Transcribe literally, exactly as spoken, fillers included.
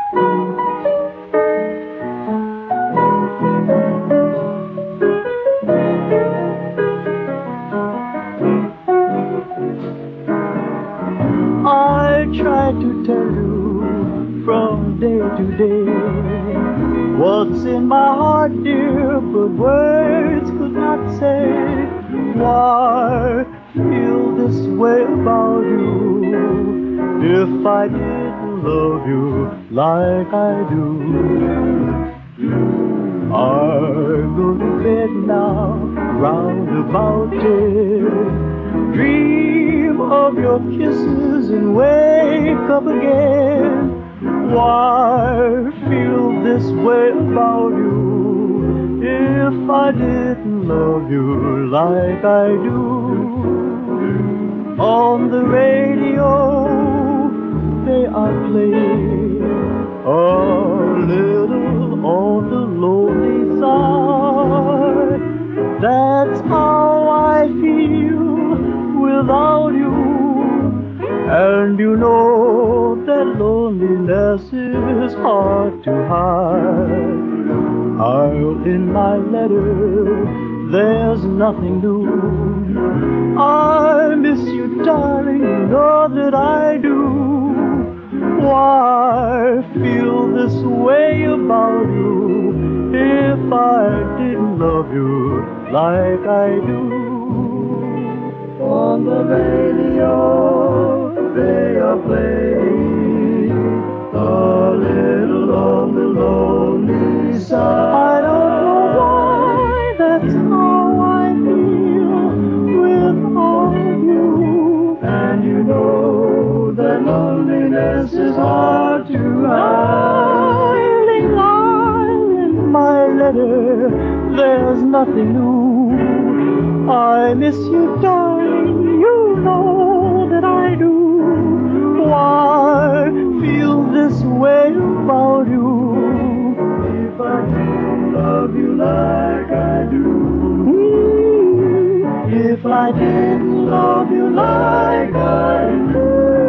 I try to tell you from day to day what's in my heart, dear, but words could not say. Why feel this way about you if I didn't love you like I do? I'll go to bed now, round about ten, dream of your kisses and wake up again. Why feel this way about you if I didn't love you like I do? On the radio they are playing a little on the lonely side. That's how I feel without you. And you know that loneliness is hard to hide. I'll in my letter, there's nothing new. I miss you, darling, you know that I do. Why feel this way about you if I didn't love you like I do? On the radio they are playing a little on the lonely side. I don't know why, that's how I feel without you. And you know that loneliness is hard to hide. In my letter, there's nothing new. I miss you, darling, you know that I do. Why feel this way about you if I didn't love you like I do? If I didn't love you like I do.